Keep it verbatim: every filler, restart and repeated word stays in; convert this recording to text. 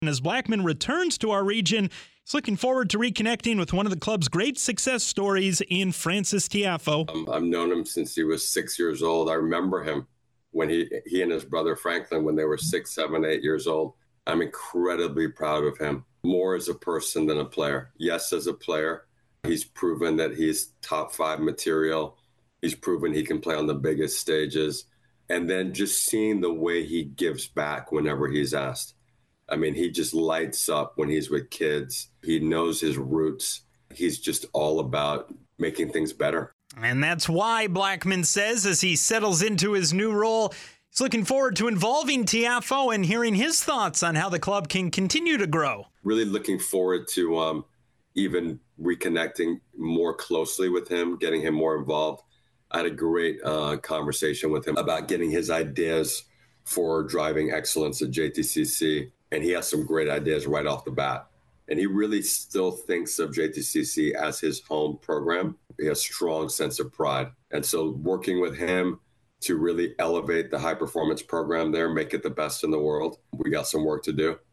And as Blackman returns to our region, he's looking forward to reconnecting with one of the club's great success stories in Francis Tiafoe. Um, I've known him since he was six years old. I remember him when he, he and his brother Franklin, when they were six, seven, eight years old. I'm incredibly proud of him, more as a person than a player. Yes, as a player, he's proven that he's top five material. He's proven he can play on the biggest stages. And then just seeing the way he gives back whenever he's asked. I mean, he just lights up when he's with kids. He knows his roots. He's just all about making things better. And that's why, Blackman says, as he settles into his new role, he's looking forward to involving Tiafoe and hearing his thoughts on how the club can continue to grow. Really looking forward to um, even reconnecting more closely with him, getting him more involved. I had a great uh, conversation with him about getting his ideas for driving excellence at J T C C. And he has some great ideas right off the bat. And he really still thinks of J T C C as his home program. He has a strong sense of pride. And so working with him to really elevate the high performance program there, make it the best in the world, we got some work to do.